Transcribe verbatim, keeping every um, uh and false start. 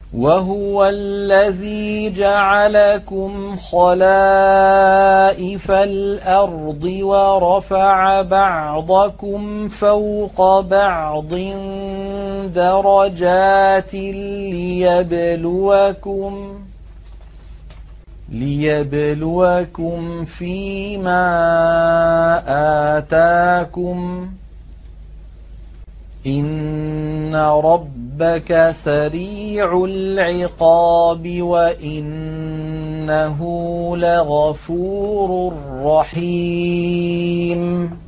وهو الذي جعلكم خلائف الأرض ورفع بعضكم فوق بعض درجات ليبلوكم ليبلوكم فيما آتاكم إن ربك سريع العقاب وإنه لغفور رحيم.